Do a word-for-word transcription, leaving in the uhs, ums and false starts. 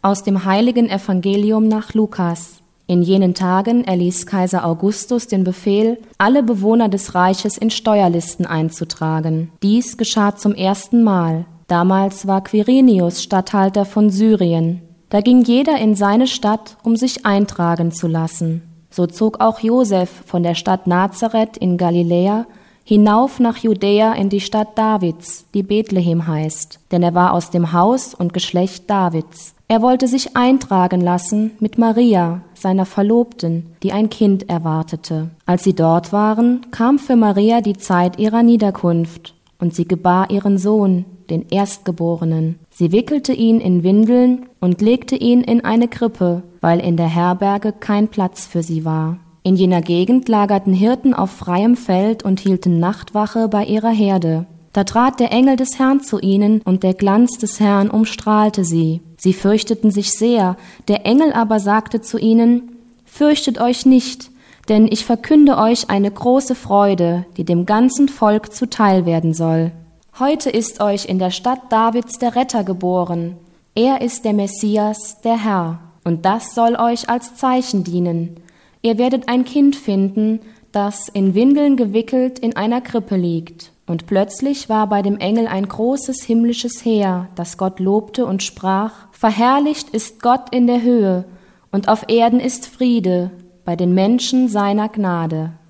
Aus dem heiligen Evangelium nach Lukas. In jenen Tagen erließ Kaiser Augustus den Befehl, alle Bewohner des Reiches in Steuerlisten einzutragen. Dies geschah zum ersten Mal. Damals war Quirinius Statthalter von Syrien. Da ging jeder in seine Stadt, um sich eintragen zu lassen. So zog auch Josef von der Stadt Nazareth in Galiläa hinauf nach Judäa in die Stadt Davids, die Bethlehem heißt, denn er war aus dem Haus und Geschlecht Davids. Er wollte sich eintragen lassen mit Maria, seiner Verlobten, die ein Kind erwartete. Als sie dort waren, kam für Maria die Zeit ihrer Niederkunft, und sie gebar ihren Sohn, den Erstgeborenen. Sie wickelte ihn in Windeln und legte ihn in eine Krippe, weil in der Herberge kein Platz für sie war. In jener Gegend lagerten Hirten auf freiem Feld und hielten Nachtwache bei ihrer Herde. Da trat der Engel des Herrn zu ihnen, und der Glanz des Herrn umstrahlte sie. Sie fürchteten sich sehr, der Engel aber sagte zu ihnen: Fürchtet euch nicht, denn ich verkünde euch eine große Freude, die dem ganzen Volk zuteil werden soll. Heute ist euch in der Stadt Davids der Retter geboren. Er ist der Messias, der Herr. Und das soll euch als Zeichen dienen. Ihr werdet ein Kind finden, das in Windeln gewickelt in einer Krippe liegt. Und plötzlich war bei dem Engel ein großes himmlisches Heer, das Gott lobte und sprach: Verherrlicht ist Gott in der Höhe, und auf Erden ist Friede bei den Menschen seiner Gnade.